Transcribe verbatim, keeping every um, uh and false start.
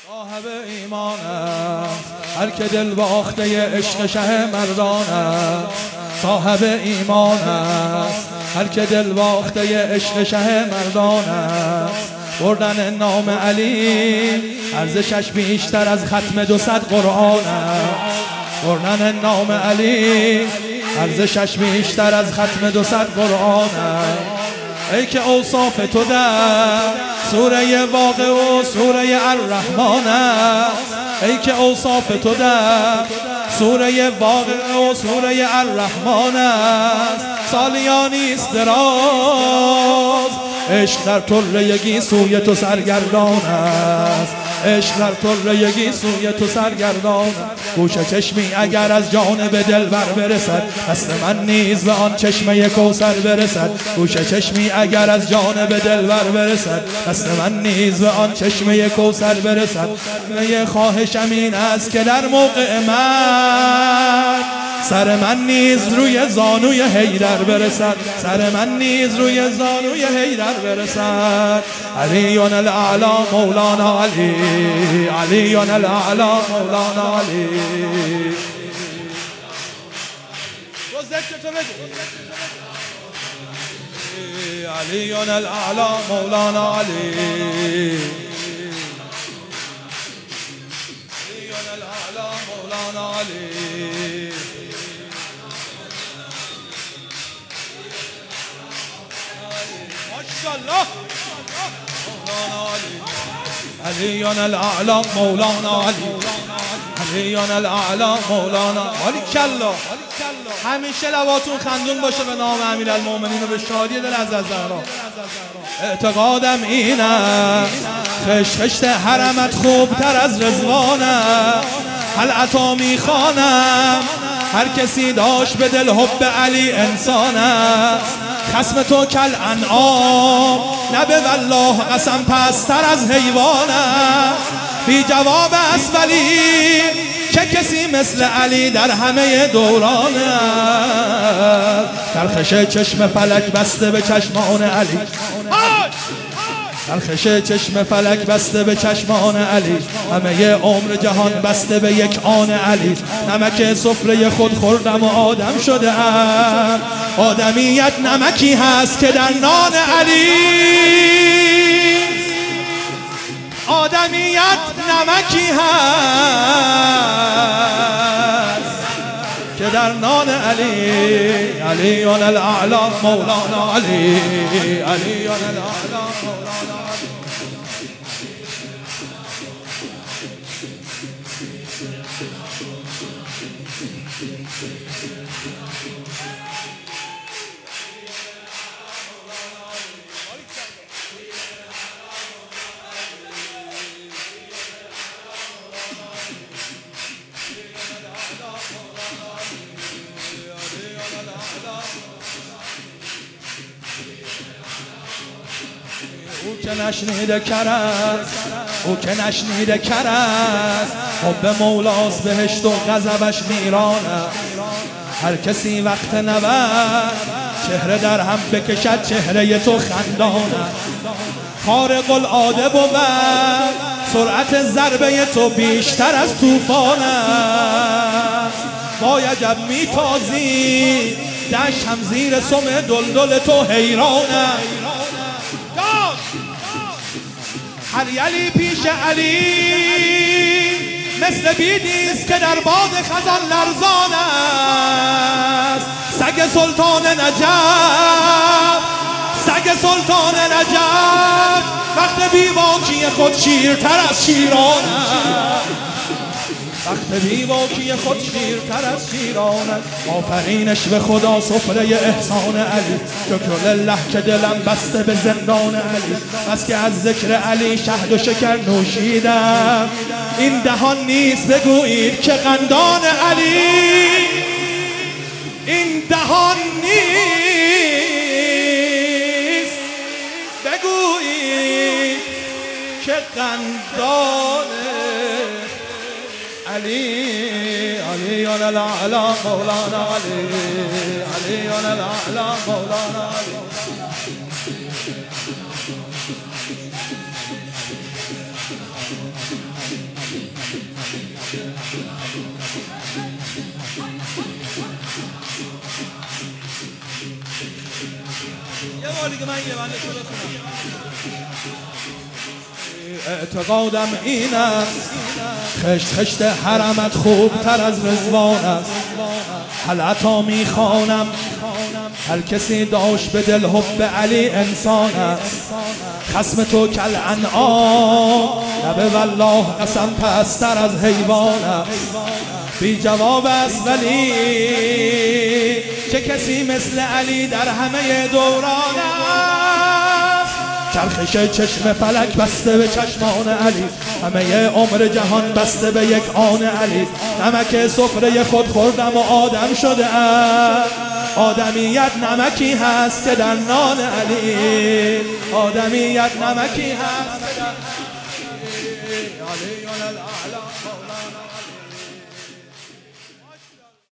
صاحب ایمان است هر که دل باخته عشق شه مردان است. صاحب ایمان است هر که دل باخته عشق شه مردان است. بردن نام علی ارزشش بیشتر از ختم دو صد قرآن است. بردن نام علی ارزشش بیشتر از ختم دو صد قرآن است. ای که اوصاف تو در سوره واقع و سوره الرحمن است. ای که اوصاف تو در سوره واقع و سوره الرحمن است. سالیانی است دراز عشق در طره‌یگی سوی تو سرگردان است. عشق در طره‌یگی سوی تو سرگردان. گوش چشمی اگر از جانب دلبر برسد دست من نیز به آن چشمه کوثر برسد. گوش چشمی اگر از جانب دلبر برسد دست من نیز به آن چشمه کوثر برسد. یه خواهشم این است که در موقع من سر من نیز روی زانوی حیدر برسد. سر من نیز روی زانوی حیدر برسد. علی الاعلی مولانا علی، علی الاعلی مولانا علی. علی الاعلی مولانا علی، علی الاعلی مولانا علی. ماشاءالله مولانا علی، علی الاعلی مولانا علی، علی الاعلی مولانا علی. کلا همیشه لباتون خندون باشه به نام امیرالمومنین و به شادی دل از زهرا. اعتقادم این است خشت خشت حرمت خوبتر از رضوان است. خلعتا میخوانم هر کسی داشت به دل حب علی انسان است. خصم تو کل انعام نه به والله قسم پستر از حیوان است. بی جواب است ولی چه کسی مثل علی در همه دوران است. چرخش چشم فلک بسته به چشمان علی، چرخش چشم فلک بسته به چشمان علی. همه عمر جهان بسته به یک آن علی. نمک سفره خود خوردم و آدم شده ام. آدمیت نمکی هست که در نان علی. آدمیت نمکی هست که در نان علی. علی الاعلی مولانا علی، علی الاعلی مولانا علی. او که نشنیده کرست، او که نشنیده کرست. حب مولاست بهشت و غضبش نیران است. هر کسی وقت نبرد چهره در هم بکشد چهره تو خندان است. خارق العاده بود سرعت ضربه تو بیشتر از طوفان است. وای عجب میتازی دشت هم زیر سم دلدل تو حیران است. هر یلی پیش علی مثل بیدیست که در باد خزان لرزان است. سگ سلطان نجف، سگ سلطان نجف وقت بیباکی خود شیرتر از شیران است. وقت بیباکی خود شیرتر از شیران است. آفرینش به خدا سفره احسان علی. شکر لله که دلم بسته به زندان علی. بس که از ذکر علی شهد و شکر نوشیدم. این دهان نیست بگویید که قندان علی. این دهان نیست بگویید که قندان علی. علی الاعلی مولانا علی، علی الاعلی مولانا علی. یه بار دیگه من یه بنده تو بخونم. اعتقادم این است خشت خشت حرمت خوب تر از رضوان است. حلعتا میخوانم هر کسی داشت به دل حب علی انسان است. خصم تو کل انعام لبه والله قسم پستر از حیوان است. بی جواب است ولی چه کسی مثل علی در همه دوران است. چرخش چشم فلک بسته به چشمان علی، همه عمر جهان بسته به یک آن علی. نمک سفره خود خوردم و آدم شده ام. آدمیت نمکی هست که در نان علی. آدمیت نمکی هست که در